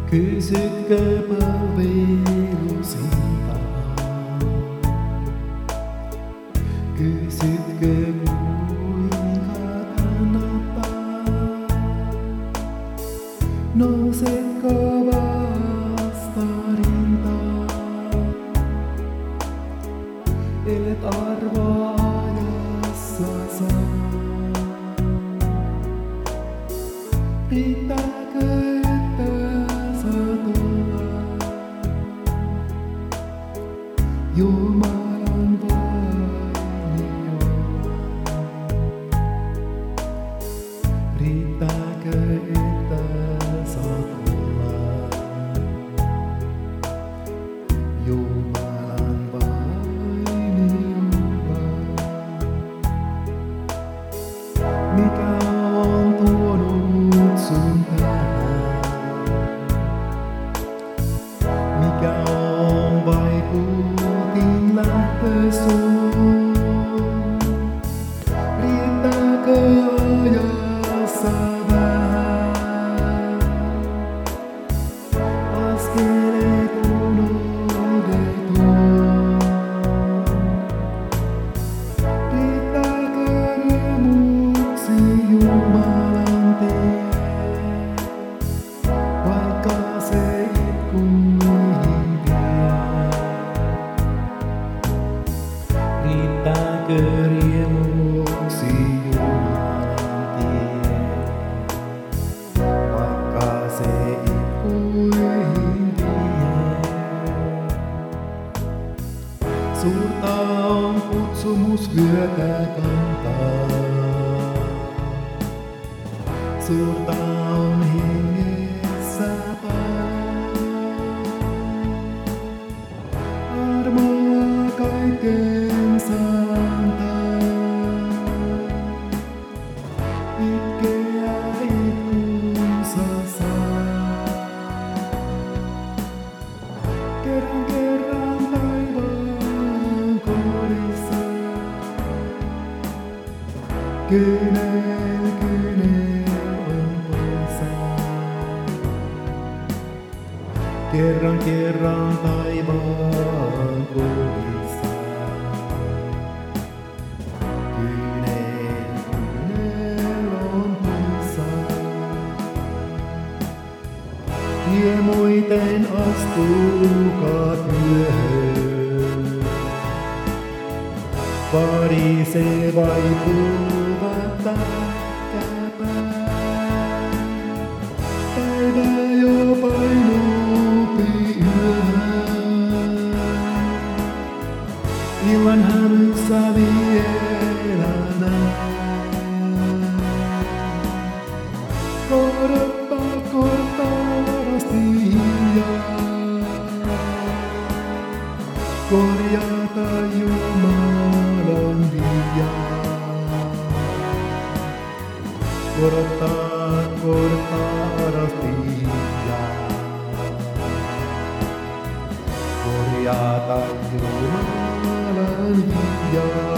Kysytkö palvelusilta? Kysytkö kuinka kannattaa? Nousetko vastarintaan? Elet arvaajassa saa. Riittääkö, että saat olla Jumalan vainio? Riittääkö, että saat olla Jumalan vainio? Mikä on tuonut sun tähän? Mikä on vaikutin lähtö sun? Riittääkö ajassa vähän? Askeleet unohdettu. Riittääkö riemuksi Jumalan tie? Vaikka se itkuihin vie. Riittääkö riemuksi Jumalan tie? Vaikka se itkuihin vie. Suurta on kutsumus vyötä kantaa. Suurta on hengessä armoa kaikkensa antaa. Itkeä itkunsa saa. Kerran taivaan kodissa. Kynel on poissa. Kerran taivaan kodissa. Kynel on poissa. Riemuiten astukaa työhön. Varisee vaipuvat pätkäpää. Päivä jo painuupi yöhön. Illan hämyssä vielä näen. Korottaa asti hiljaa. Korjata Jumalan viljaa. Korottaa asti hiljaa. Korjata Jumalan viljaa.